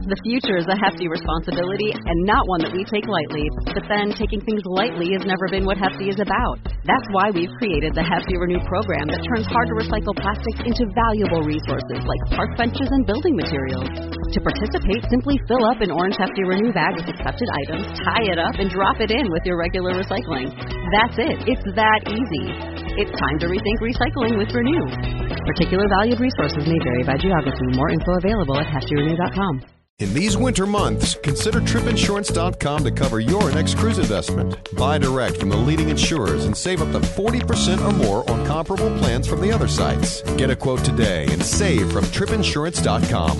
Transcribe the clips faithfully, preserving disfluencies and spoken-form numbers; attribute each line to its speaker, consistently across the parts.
Speaker 1: The future is a hefty responsibility and not one that we take lightly. But then, taking things lightly has never been what Hefty is about. That's why we've created the Hefty Renew program that turns hard-to-recycle plastics into valuable resources like park benches and building materials. To participate, simply fill up an orange Hefty Renew bag with accepted items, tie it up, and drop it in with your regular recycling. That's it. It's that easy. It's time to rethink recycling with Renew. Particular valued resources may vary by geography. More info available at hefty renew dot com.
Speaker 2: In these winter months, consider trip insurance dot com to cover your next cruise investment. Buy direct from the leading insurers and save up to forty percent or more on comparable plans from the other sites. Get a quote today and save from trip insurance dot com.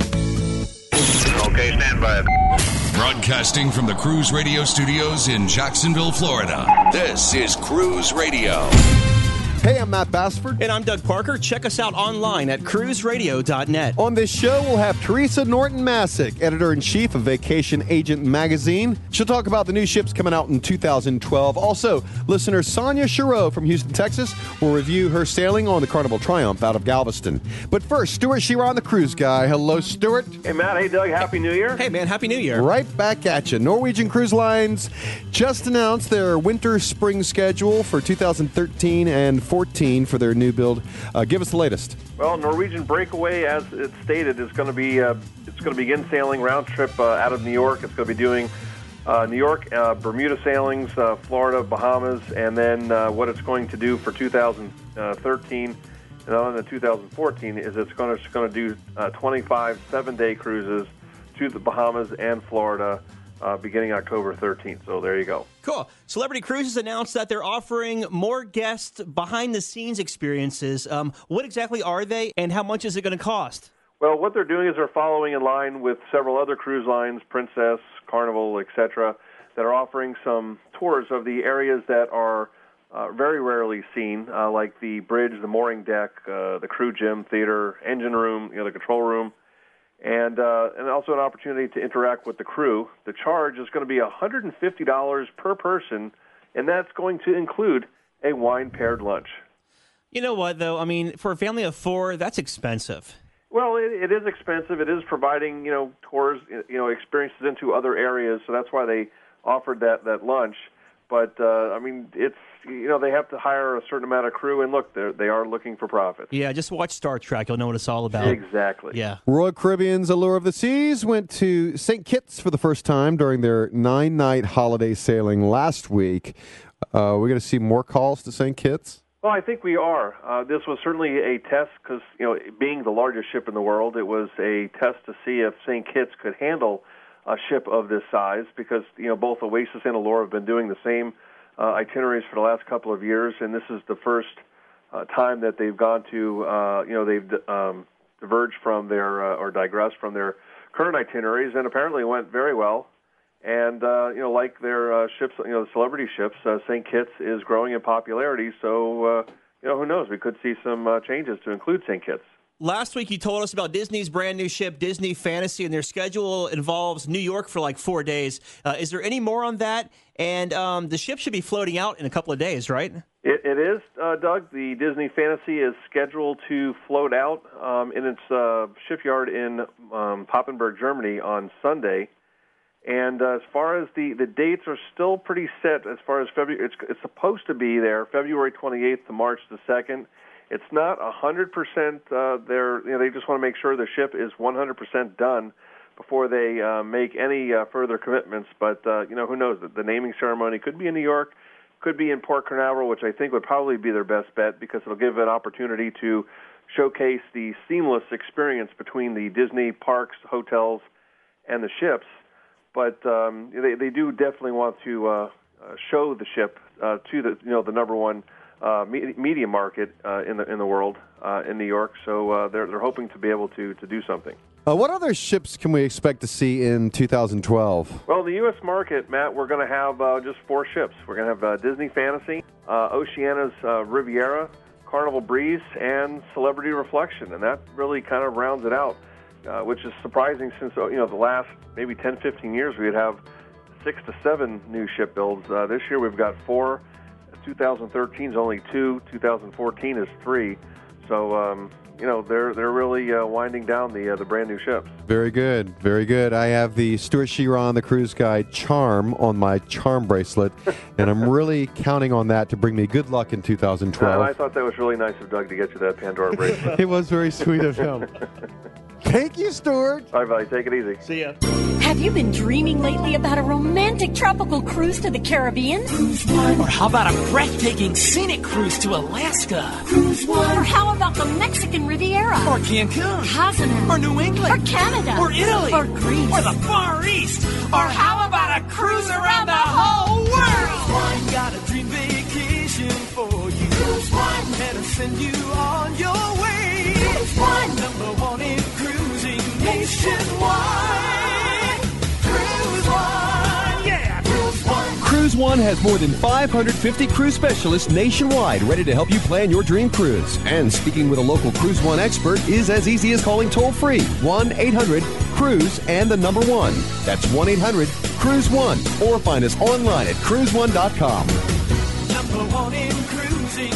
Speaker 3: Okay, stand by.
Speaker 4: Broadcasting from the Cruise Radio Studios in Jacksonville, Florida. This is Cruise Radio.
Speaker 2: Hey, I'm Matt Bassford.
Speaker 5: And I'm Doug Parker. Check us out online at cruise radio dot net.
Speaker 2: On this show, we'll have Teresa Norton-Masick, editor-in-chief of Vacation Agent Magazine. She'll talk about the new ships coming out in two thousand twelve. Also, listener Sonia Chereau from Houston, Texas, will review her sailing on the Carnival Triumph out of Galveston. But first, Stuart Chiron, the cruise guy. Hello, Stuart.
Speaker 6: Hey, Matt. Hey, Doug. Happy New Year.
Speaker 5: Hey, man. Happy New Year.
Speaker 2: Right back at you. Norwegian Cruise Lines just announced their winter-spring schedule for two thousand thirteen and fourteen for their new build. Uh, give us the latest.
Speaker 6: Well, Norwegian Breakaway, as it stated, is going to be uh, it's going to begin sailing round trip uh, out of New York. It's going to be doing uh, New York, uh, Bermuda sailings, uh, Florida, Bahamas, and then uh, what it's going to do for two thousand thirteen and on to two thousand fourteen is it's going to, it's going to do uh, twenty-five seven-day cruises to the Bahamas and Florida uh, beginning October thirteenth. So there you go.
Speaker 5: Cool. Celebrity Cruises announced that they're offering more guest behind-the-scenes experiences. Um, what exactly are they, and how much is it going to cost?
Speaker 6: Well, what they're doing is they're following in line with several other cruise lines, Princess, Carnival, et cetera, that are offering some tours of the areas that are uh, very rarely seen, uh, like the bridge, the mooring deck, uh, the crew gym, theater, engine room, you know, the control room, and uh, and also an opportunity to interact with the crew. The charge is going to be one hundred fifty dollars per person, and that's going to include a wine-paired lunch.
Speaker 5: You know what, though? I mean, for a family of four, that's expensive.
Speaker 6: Well, it, it is expensive. It is providing, you know, tours, you know, experiences into other areas, so that's why they offered that, that lunch. But, uh, I mean, it's, you know, they have to hire a certain amount of crew, and look, they are looking for profit.
Speaker 5: Yeah, just watch Star Trek. You'll know what it's all about.
Speaker 6: Exactly.
Speaker 5: Yeah.
Speaker 2: Royal Caribbean's Allure of the Seas went to Saint Kitts for the first time during their nine-night holiday sailing last week. Uh, we're going to see more calls to Saint Kitts?
Speaker 6: Well, I think we are. Uh, this was certainly a test because, you know, being the largest ship in the world, it was a test to see if Saint Kitts could handle a ship of this size because, you know, both Oasis and Allure have been doing the same uh, itineraries for the last couple of years, and this is the first uh, time that they've gone to, uh, you know, they've um, diverged from their, uh, or digressed from their current itineraries, and apparently it went very well. And, uh, you know, like their uh, ships, you know, the celebrity ships, uh, Saint Kitts is growing in popularity. So, uh, you know, who knows? We could see some uh, changes to include Saint Kitts.
Speaker 5: Last week you told us about Disney's brand new ship, Disney Fantasy, and their schedule involves New York for like four days. Uh, is there any more on that? And um, the ship should be floating out in a couple of days, right?
Speaker 6: It, it is, uh, Doug. The Disney Fantasy is scheduled to float out um, in its uh, shipyard in um, Papenburg, Germany on Sunday. And uh, as far as the, the dates are still pretty set as far as February, it's, it's supposed to be there February twenty-eighth to March the second. It's not one hundred percent uh, there. You know, they just want to make sure the ship is one hundred percent done before they uh, make any uh, further commitments. But, uh, you know, who knows? The, the naming ceremony could be in New York, could be in Port Canaveral, which I think would probably be their best bet because it'll give an opportunity to showcase the seamless experience between the Disney parks, hotels, and the ships. But um, they they do definitely want to uh, uh, show the ship uh, to the you know the number one uh, me- media market uh, in the in the world uh, in New York. So uh, they're they're hoping to be able to to do something.
Speaker 2: Uh, what other ships can we expect to see in two thousand twelve?
Speaker 6: Well, the U S market, Matt, we're going to have uh, just four ships. We're going to have uh, Disney Fantasy, uh, Oceania's uh, Riviera, Carnival Breeze, and Celebrity Reflection, and that really kind of rounds it out. Uh, which is surprising since, you know, the last maybe ten, fifteen years we'd have six to seven new ship builds. Uh, this year we've got four. twenty thirteen is only two. twenty fourteen is three. So, um, you know, they're they're really uh, winding down the uh, the brand new ships.
Speaker 2: Very good, very good. I have the Stuart Chiron, the Cruise Guide charm on my charm bracelet, and I'm really counting on that to bring me good luck in two thousand twelve.
Speaker 6: Uh, I thought that was really nice of Doug to get you that Pandora bracelet.
Speaker 2: It was very sweet of him. Thank you, Stuart.
Speaker 6: All right, buddy, take it easy.
Speaker 5: See ya.
Speaker 7: Have you been dreaming lately about a romantic tropical cruise to the Caribbean? Cruise One.
Speaker 8: Or how about a breathtaking scenic cruise to Alaska?
Speaker 7: Cruise One. Or how about the Mexican Riviera?
Speaker 8: Or Cancun?
Speaker 7: Cozumel.
Speaker 8: Or New England?
Speaker 7: Or Canada.
Speaker 8: Or Italy?
Speaker 7: Or Greece.
Speaker 8: Or the Far East? Or how about a cruise around the whole world? Cruise One. Got a dream vacation for you. Cruise One. And I'll send you on your way. Cruise One. Number one in cruising nationwide. Cruise One. Yeah, Cruise One.
Speaker 9: Cruise One has more than five hundred fifty cruise specialists nationwide ready to help you plan your dream cruise. And speaking with a local Cruise One expert is as easy as calling toll-free one eight hundred cruise and the number one. That's one eight hundred cruise one. Or find us online at cruise one dot com.
Speaker 8: Number one in cruising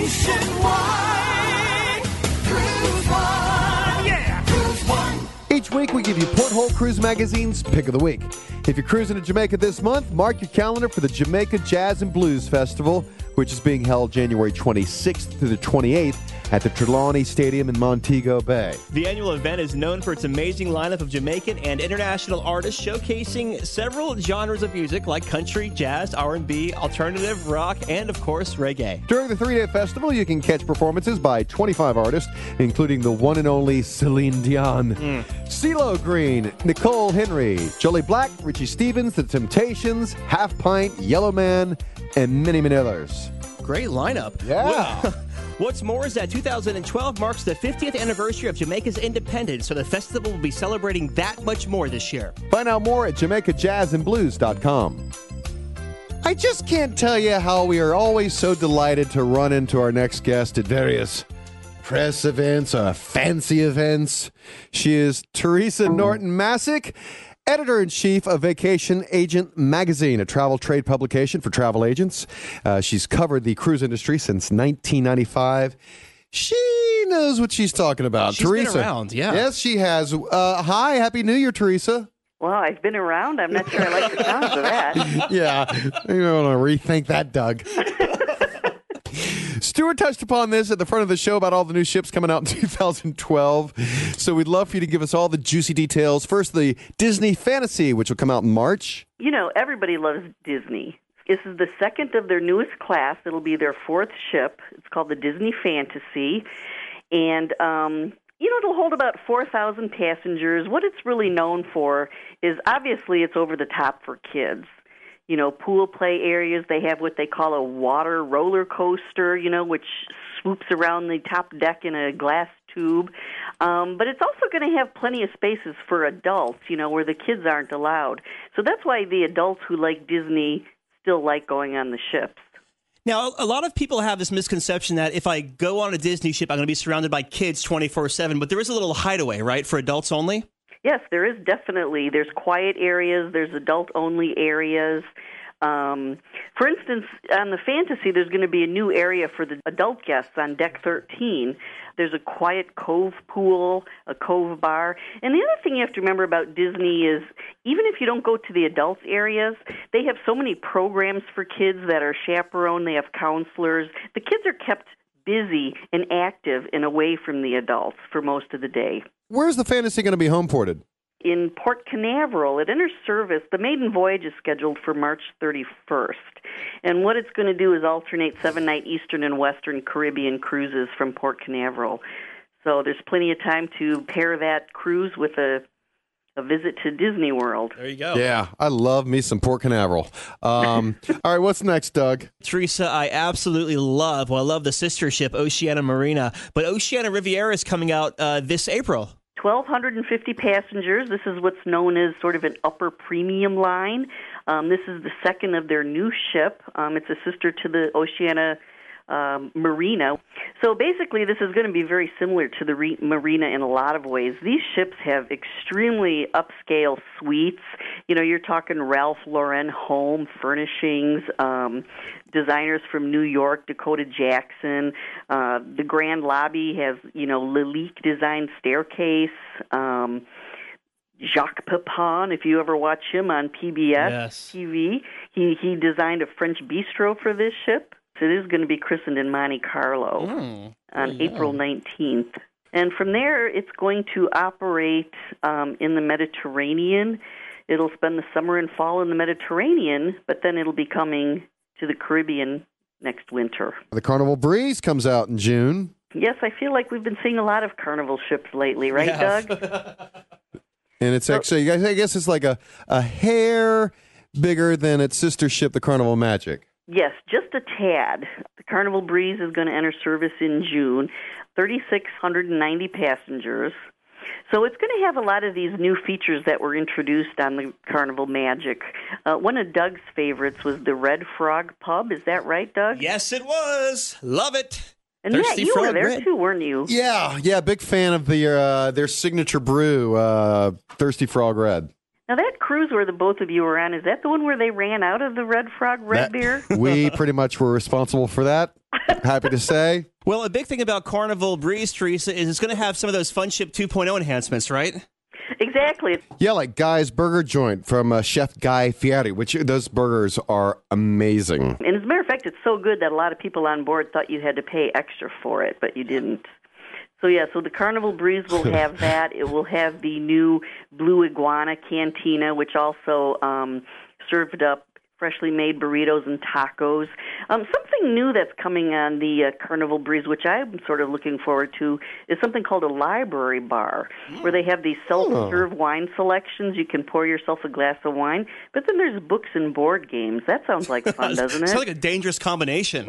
Speaker 8: nationwide. Cruise One. Yeah, Cruise One.
Speaker 2: Each week, we give you Porthole Cruise Magazine's Pick of the Week. If you're cruising to Jamaica this month, mark your calendar for the Jamaica Jazz and Blues Festival, which is being held January twenty-sixth through the twenty-eighth at the Trelawney Stadium in Montego Bay.
Speaker 5: The annual event is known for its amazing lineup of Jamaican and international artists showcasing several genres of music like country, jazz, R and B, alternative, rock, and, of course, reggae.
Speaker 2: During the three-day festival, you can catch performances by twenty-five artists, including the one and only Celine Dion, mm. CeeLo Green, Nicole Henry, Jolie Black, Richie Stevens, The Temptations, Half Pint, Yellow Man, and many, many others.
Speaker 5: Great lineup.
Speaker 2: Yeah.
Speaker 5: Well, what's more is that two thousand twelve marks the fiftieth anniversary of Jamaica's independence, so the festival will be celebrating that much more this year.
Speaker 2: Find out more at jamaica jazz and blues dot com. I just can't tell you how we are always so delighted to run into our next guest at various press events, uh, fancy events. She is Teresa Norton-Masick, editor-in-chief of Vacation Agent Magazine, a travel trade publication for travel agents. Uh, she's covered the cruise industry since nineteen ninety-five. She knows what she's talking about.
Speaker 5: She's
Speaker 2: Teresa.
Speaker 5: been around, yeah.
Speaker 2: Yes, she has. Uh, hi, Happy New Year, Teresa.
Speaker 10: Well, I've been around. I'm not sure I like the sounds of that.
Speaker 2: Yeah, you want to rethink that, Doug. Stuart touched upon this at the front of the show about all the new ships coming out in two thousand twelve. So we'd love for you to give us all the juicy details. First, the Disney Fantasy, which will come out in March.
Speaker 10: You know, everybody loves Disney. This is the second of their newest class. It'll be their fourth ship. It's called the Disney Fantasy. And, um, you know, it'll hold about four thousand passengers. What it's really known for is obviously it's over the top for kids. You know, pool play areas. They have what they call a water roller coaster, you know, which swoops around the top deck in a glass tube. Um, but it's also going to have plenty of spaces for adults, you know, where the kids aren't allowed. So that's why the adults who like Disney still like going on the ships.
Speaker 5: Now, a lot of people have this misconception that if I go on a Disney ship, I'm going to be surrounded by kids twenty-four seven, but there is a little hideaway, right, for adults only?
Speaker 10: Yes, there is definitely. There's quiet areas. There's adult-only areas. Um, for instance, on the Fantasy, there's going to be a new area for the adult guests on deck thirteen. There's a quiet cove pool, a cove bar. And the other thing you have to remember about Disney is even if you don't go to the adults areas, they have so many programs for kids that are chaperoned. They have counselors. The kids are kept busy and active and away from the adults for most of the day.
Speaker 2: Where's the Fantasy going to be home ported?
Speaker 10: In Port Canaveral. It enters service. The maiden voyage is scheduled for March thirty-first. And what it's going to do is alternate seven-night Eastern and Western Caribbean cruises from Port Canaveral. So there's plenty of time to pair that cruise with a a visit to Disney World.
Speaker 5: There you go.
Speaker 2: Yeah, I love me some Port Canaveral. Um, all right, what's next, Doug?
Speaker 5: Teresa, I absolutely love, well, I love the sister ship, Oceania Marina, but Oceania Riviera is coming out uh, this April.
Speaker 10: one thousand two hundred fifty passengers. This is what's known as sort of an upper premium line. Um, this is the second of their new ship. Um, it's a sister to the Oceania um, marina. So basically, this is going to be very similar to the re- marina in a lot of ways. These ships have extremely upscale suites. You know, you're talking Ralph Lauren home furnishings, um, designers from New York, Dakota Jackson. Uh, the Grand Lobby has, you know, Lalique designed staircase. Um, Jacques Pepin, if you ever watch him on P B S
Speaker 5: yes.
Speaker 10: T V, he, he designed a French bistro for this ship. So it is going to be christened in Monte Carlo mm. on yeah. April nineteenth. And from there, it's going to operate um, in the Mediterranean. It'll spend the summer and fall in the Mediterranean, but then it'll be coming to the Caribbean next winter.
Speaker 2: The Carnival Breeze comes out in June.
Speaker 10: Yes, I feel like we've been seeing a lot of Carnival ships lately, right,
Speaker 5: yeah.
Speaker 10: Doug?
Speaker 2: And it's so, actually, I guess it's like a, a hair bigger than its sister ship, the Carnival Magic.
Speaker 10: Yes, just a tad. The Carnival Breeze is going to enter service in June, three thousand six hundred ninety passengers. So it's going to have a lot of these new features that were introduced on the Carnival Magic. Uh, one of Doug's favorites was the Red Frog Pub. Is that right, Doug?
Speaker 5: Yes, it was. Love it.
Speaker 10: And
Speaker 5: Thirsty
Speaker 10: yeah, you
Speaker 5: Frog
Speaker 10: were there
Speaker 5: Red.
Speaker 10: too, weren't you?
Speaker 2: Yeah, yeah, big fan of the uh, their signature brew, uh, Thirsty Frog Red.
Speaker 10: Now, that cruise where the both of you were on, is that the one where they ran out of the Red Frog Red
Speaker 2: That-
Speaker 10: beer?
Speaker 2: We pretty much were responsible for that, happy to say.
Speaker 5: Well, a big thing about Carnival Breeze, Teresa, is it's going to have some of those Fun Ship two point oh enhancements, right?
Speaker 10: Exactly.
Speaker 2: Yeah, like Guy's Burger Joint from uh, Chef Guy Fieri, which those burgers are amazing.
Speaker 10: And as a matter of fact, it's so good that a lot of people on board thought you had to pay extra for it, but you didn't. So, yeah, so the Carnival Breeze will have that. It will have the new Blue Iguana Cantina, which also um, served up freshly made burritos and tacos. Um, something new that's coming on the uh, Carnival Breeze, which I'm sort of looking forward to, is something called a library bar, where they have these self-serve oh. wine selections. You can pour yourself a glass of wine, but then there's books and board games. That sounds like fun, doesn't it?
Speaker 5: Sounds like a dangerous combination.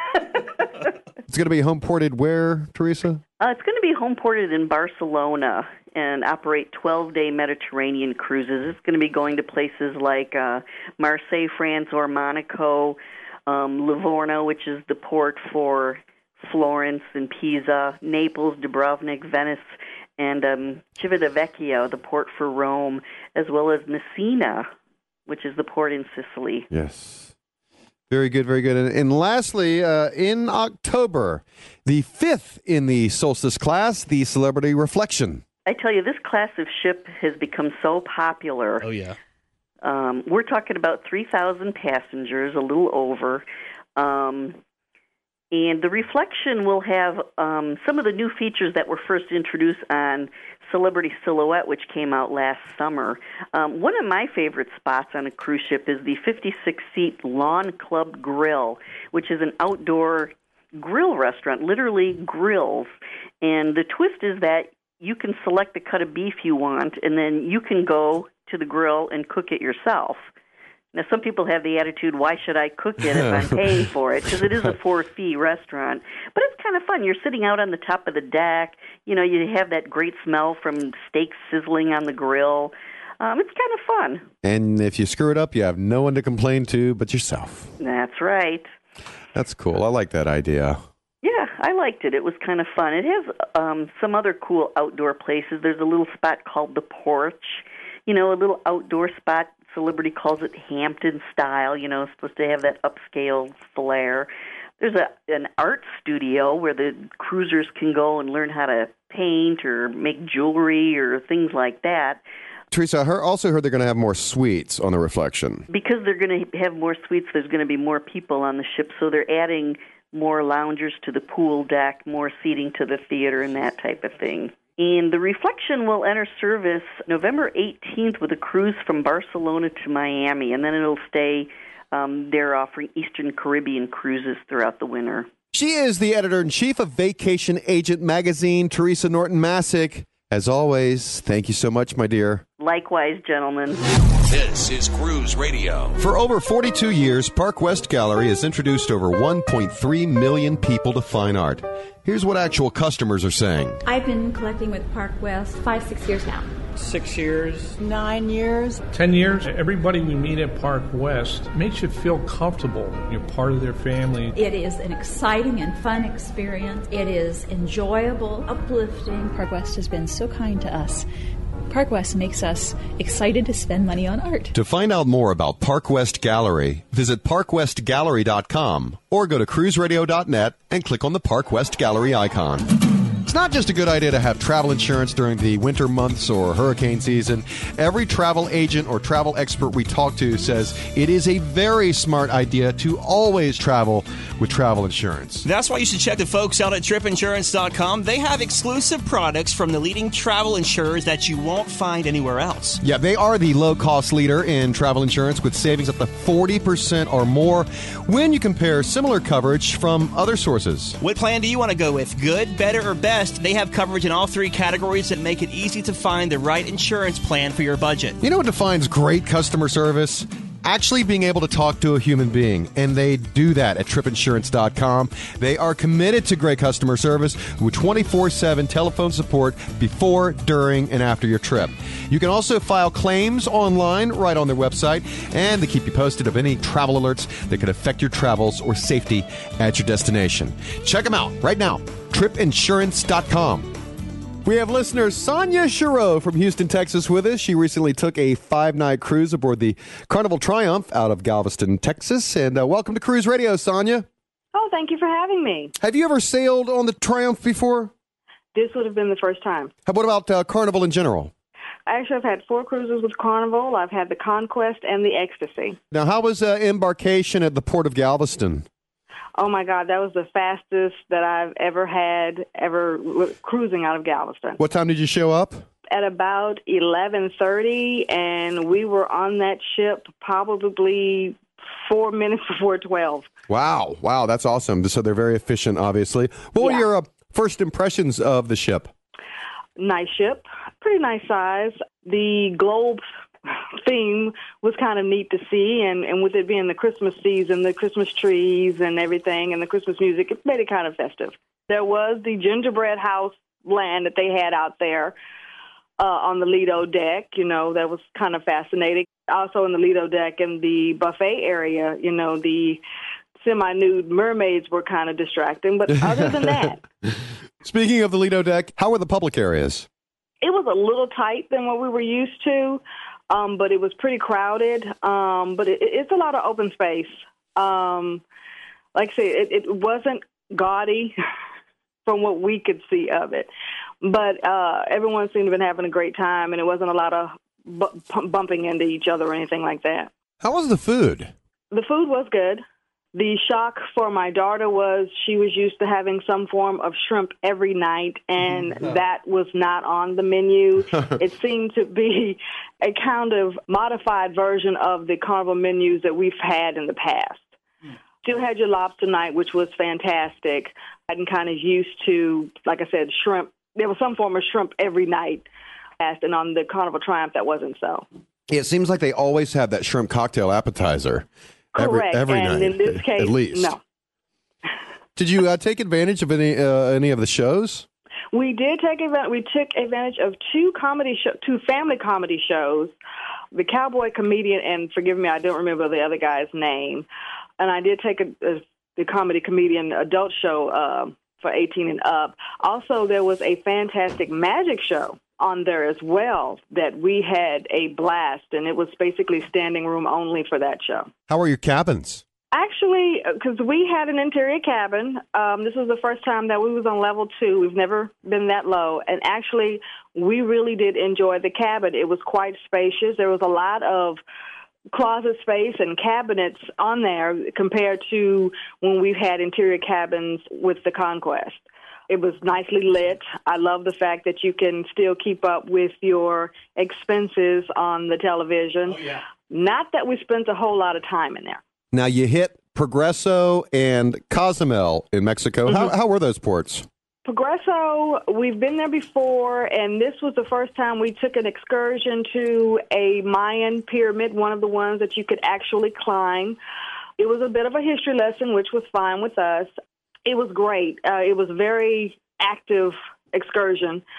Speaker 2: It's going to be home ported where, Teresa?
Speaker 10: Uh, it's going to be home ported in Barcelona and operate twelve-day Mediterranean cruises. It's going to be going to places like uh, Marseille, France, or Monaco, um, Livorno, which is the port for Florence and Pisa, Naples, Dubrovnik, Venice, and um, Civitavecchia, the port for Rome, as well as Messina, which is the port in Sicily.
Speaker 2: Yes. Very good, very good. And, and lastly, uh, in October, the fifth in the Solstice class, the Celebrity Reflection.
Speaker 10: I tell you, this class of ship has become so popular.
Speaker 5: Oh, yeah.
Speaker 10: Um, we're talking about three thousand passengers, a little over. Um, and the Reflection will have um, some of the new features that were first introduced on Celebrity Silhouette, which came out last summer. Um, one of my favorite spots on a cruise ship is the fifty-six seat Lawn Club Grill, which is an outdoor grill restaurant, literally grills. And the twist is that you can select the cut of beef you want, and then you can go to the grill and cook it yourself. Now, some people have the attitude, why should I cook it if I'm paying for it? Because it is a for-fee restaurant. But it's kind of fun. You're sitting out on the top of the deck. You know, you have that great smell from steaks sizzling on the grill. Um, it's kind of fun.
Speaker 2: And if you screw it up, you have no one to complain to but yourself.
Speaker 10: That's right.
Speaker 2: That's cool. I like that idea.
Speaker 10: Yeah, I liked it. It was kind of fun. It has um, some other cool outdoor places. There's a little spot called The Porch, you know, a little outdoor spot. Celebrity calls it Hampton style, you know, supposed to have that upscale flair. There's a an art studio where the cruisers can go and learn how to paint or make jewelry or things like that.
Speaker 2: Teresa, I heard, also heard they're going to have more suites on the Reflection.
Speaker 10: Because they're going to have more suites, there's going to be more people on the ship, so they're adding more loungers to the pool deck, more seating to the theater, and that type of thing. And the Reflection will enter service November eighteenth with a cruise from Barcelona to Miami, and then it'll stay um, there offering Eastern Caribbean cruises throughout the winter.
Speaker 2: She is the editor-in-chief of Vacation Agent Magazine, Teresa Norton-Masick. As always, thank you so much, my dear.
Speaker 10: Likewise, gentlemen.
Speaker 4: This is Cruise Radio.
Speaker 2: For over forty-two years, Park West Gallery has introduced over one point three million people to fine art. Here's what actual customers are saying.
Speaker 11: I've been collecting with Park West five, six years now. Six years.
Speaker 12: Nine years.
Speaker 13: Ten years. Everybody we meet at Park West makes you feel comfortable. You're part of their family.
Speaker 12: It is an exciting and fun experience. It is enjoyable, uplifting.
Speaker 14: Park West has been so kind to us. Park West makes us excited to spend money on art.
Speaker 2: To find out more about Park West Gallery, visit park west gallery dot com or go to cruise radio dot net and click on the Park West Gallery icon. It's not just a good idea to have travel insurance during the winter months or hurricane season. Every travel agent or travel expert we talk to says it is a very smart idea to always travel with travel insurance.
Speaker 5: That's why you should check the folks out at trip insurance dot com. They have exclusive products from the leading travel insurers that you won't find anywhere else.
Speaker 2: Yeah, they are the low-cost leader in travel insurance with savings up to forty percent or more when you compare similar coverage from other sources.
Speaker 5: What plan do you want to go with? Good, better, or best? They have coverage in all three categories that make it easy to find the right insurance plan for your budget.
Speaker 2: You know what defines great customer service? Actually being able to talk to a human being, and they do that at trip insurance dot com. They are committed to great customer service with twenty-four seven telephone support before, during, and after your trip. You can also file claims online right on their website, and they keep you posted of any travel alerts that could affect your travels or safety at your destination. Check them out right now, trip insurance dot com. We have listener Sonia Giroux from Houston, Texas with us. She recently took a five-night cruise aboard the Carnival Triumph out of Galveston, Texas. And uh, welcome to Cruise Radio, Sonia.
Speaker 15: Oh, thank you for having me.
Speaker 2: Have you ever sailed on the Triumph before?
Speaker 15: This would have been the first time.
Speaker 2: How what about uh, Carnival in general?
Speaker 15: Actually, I've had four cruises with Carnival. I've had the Conquest and the Ecstasy.
Speaker 2: Now, how was uh, embarkation at the Port of Galveston?
Speaker 15: Oh, my God, that was the fastest that I've ever had, ever cruising out of Galveston.
Speaker 2: What time did you show up?
Speaker 15: At about eleven thirty, and we were on that ship probably four minutes before twelve.
Speaker 2: Wow, wow, that's awesome. So they're very efficient, obviously. What
Speaker 15: Yeah.
Speaker 2: were your uh, first impressions of the ship?
Speaker 15: Nice ship, pretty nice size. The globe theme was kind of neat to see, and, and with it being the Christmas season, the Christmas trees and everything, and the Christmas music, it made it kind of festive. There was the gingerbread house land that they had out there uh, on the Lido deck, you know, that was kind of fascinating. Also in the Lido deck in the buffet area, you know, the semi-nude mermaids were kind of distracting, but other than that.
Speaker 2: Speaking of the Lido deck, how were the public areas?
Speaker 15: It was a little tight than what we were used to. Um, but it was pretty crowded, um, but it, it's a lot of open space. Um, like I say, it, it wasn't gaudy from what we could see of it, but uh, everyone seemed to have been having a great time, and it wasn't a lot of bu- bumping into each other or anything like that.
Speaker 2: How was the food?
Speaker 15: The food was good. The shock for my daughter was she was used to having some form of shrimp every night, and that was not on the menu. It seemed to be a kind of modified version of the Carnival menus that we've had in the past. Still had your lobster night, which was fantastic. I'd kind of used to, like I said, shrimp. There was some form of shrimp every night, and on the Carnival Triumph, that wasn't so.
Speaker 2: It seems like they always have that shrimp cocktail appetizer.
Speaker 15: Correct.
Speaker 2: Every, every
Speaker 15: and
Speaker 2: night,
Speaker 15: in this case,
Speaker 2: at least.
Speaker 15: no.
Speaker 2: Did you uh, take advantage of any uh, any of the shows?
Speaker 15: We did take advantage. We took advantage of two comedy show, two family comedy shows. The Cowboy Comedian, and forgive me, I don't remember the other guy's name. And I did take a, a, the Comedy Comedian adult show uh, for eighteen and up. Also, there was a fantastic magic show on there as well that we had a blast, and it was basically standing room only for that show.
Speaker 2: How were your cabins?
Speaker 15: Actually, because we had an interior cabin, um, this was the first time that we was on level two. We've never been that low, and actually, we really did enjoy the cabin. It was quite spacious. There was a lot of closet space and cabinets on there compared to when we've had interior cabins with the Conquest. It was nicely lit. I love the fact that you can still keep up with your expenses on the television. Oh, yeah. Not that we spent a whole lot of time in there.
Speaker 2: Now, you hit Progreso and Cozumel in Mexico. Mm-hmm. How, how were those ports?
Speaker 15: Progreso, we've been there before, and this was the first time we took an excursion to a Mayan pyramid, one of the ones that you could actually climb. It was a bit of a history lesson, which was fine with us. It was great. Uh, it was a very active excursion.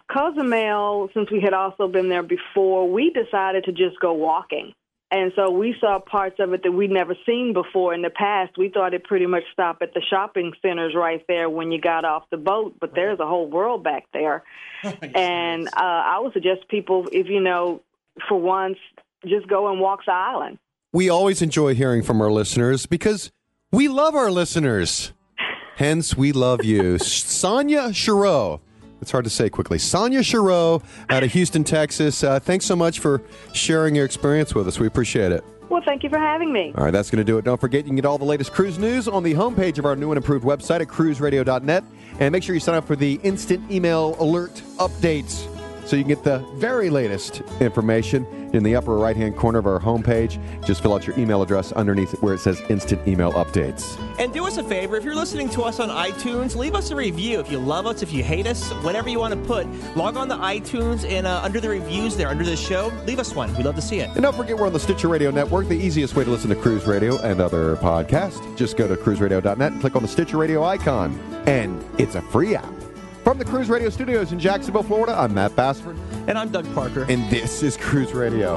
Speaker 15: Cozumel, since we had also been there before, we decided to just go walking. And so we saw parts of it that we'd never seen before in the past. We thought it pretty much stopped at the shopping centers right there when you got off the boat, but there's a whole world back there. And uh, I would suggest people, if you know, for once, just go and walk the island.
Speaker 2: We always enjoy hearing from our listeners because we love our listeners. Hence, we love you. Sonia Chereau. It's hard to say quickly. Sonia Chereau out of Houston, Texas. Uh, thanks so much for sharing your experience with us. We appreciate it.
Speaker 15: Well, thank you for having me.
Speaker 2: All right, that's going to do it. Don't forget, you can get all the latest cruise news on the homepage of our new and improved website at cruise radio dot net. And make sure you sign up for the instant email alert updates so you can get the very latest information in the upper right-hand corner of our homepage. Just fill out your email address underneath where it says instant email updates.
Speaker 5: And do us a favor, if you're listening to us on iTunes, leave us a review. If you love us, if you hate us, whatever you want to put, log on to iTunes and uh, under the reviews there, under the show, leave us one. We'd love to see it.
Speaker 2: And don't forget, we're on the Stitcher Radio Network, the easiest way to listen to Cruise Radio and other podcasts. Just go to cruise radio dot net and click on the Stitcher Radio icon. And it's a free app. From the Cruise Radio Studios in Jacksonville, Florida, I'm Matt Bassford.
Speaker 5: And I'm Doug Parker.
Speaker 2: And this is Cruise Radio.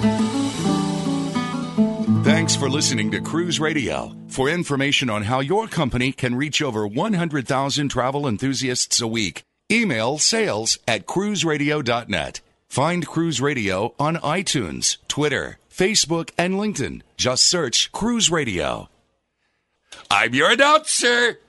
Speaker 4: Thanks for listening to Cruise Radio. For information on how your company can reach over one hundred thousand travel enthusiasts a week, email sales at cruise radio dot net. Find Cruise Radio on iTunes, Twitter, Facebook, and LinkedIn. Just search Cruise Radio. I'm your announcer,